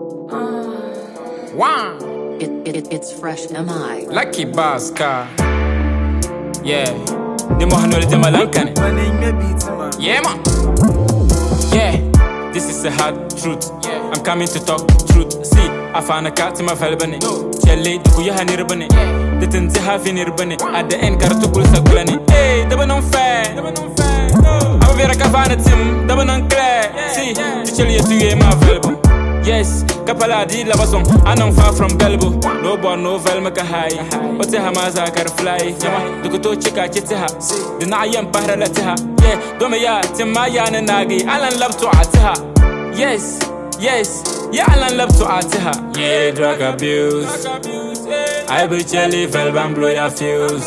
One. It's fresh MI. Lucky Baska. Yeah. Nimo hanole tema lankane. Yeah, man. Yeah. This is the hard truth. Yeah. I'm coming to talk truth. See, I found a cat in my velbane. Chelle, kuya hanirbane. The things have nirbane. At the end, Karatukul Sakulani. Hey, they were non fair. I'm very cavana Tim, they were non clear. See, to tell you to get my velbane. Yes, Kapala di la bason, I am far from gullible. No born, no velmaka high. What's a hamaza car fly? Yama, the Kuto Chika Chitaha. The Nayam Paralataha. Yeah, Domaya, Timaya and Nagi, Alan love to Ataha. Yes, yeah, Alan love to Ataha. Yeah, drug abuse. I be jelly, velvan blow your fuse.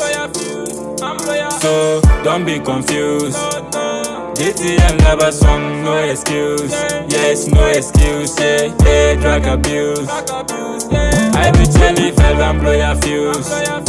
So, don't be confused. DT and lava song, no excuse. Yes, no excuse. Yeah, drug abuse. I be jelly, fell and blow your fuse.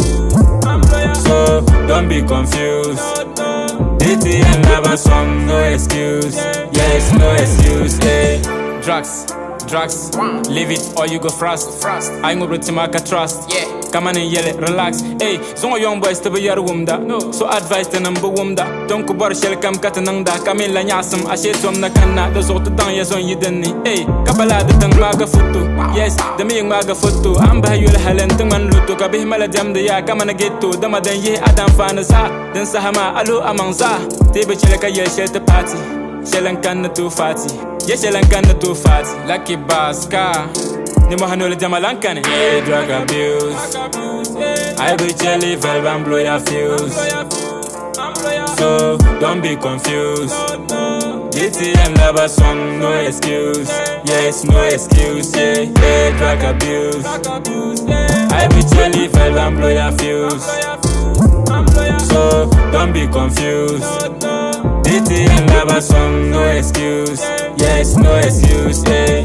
So, don't be confused. DT and lava song, no excuse. Yes, no excuse. Yeah, drugs, leave it or you go frost. I ain't gonna Timaka trust. Yeah. Come on and yell it, relax. Hey, some young boys to be your womda. No, so advice the number womda. Don't go bar shell come katananda. Come in la nyasum, I shit from the canna. The sort of down yes on you didn't. Hey, Kabala the tongue maga photo. Yes, the meaning maga photo. I'm by you Helen Tung Luto. Kabi Maladam the ya come and get to. The madan ye Adam Fanas ha. Then Sahama, Alu Amanza. Table Chelaka ye shelter party. Shellan can too fatty. Yes, Shellan can too fatty. Lucky Baska. Nimo hanole tema lankane. Yeah, drug abuse. I be jelly, velvan blow your fuse. So, don't be confused. DT and lava song, no excuse. Yes, no excuse. Yeah, drug abuse. I be jelly, velvan blow your fuse. So, don't be confused. DT and lava song, no excuse. Yes, no excuse. Yeah.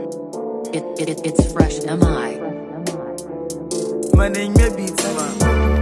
It's fresh MI. My name may be Tima.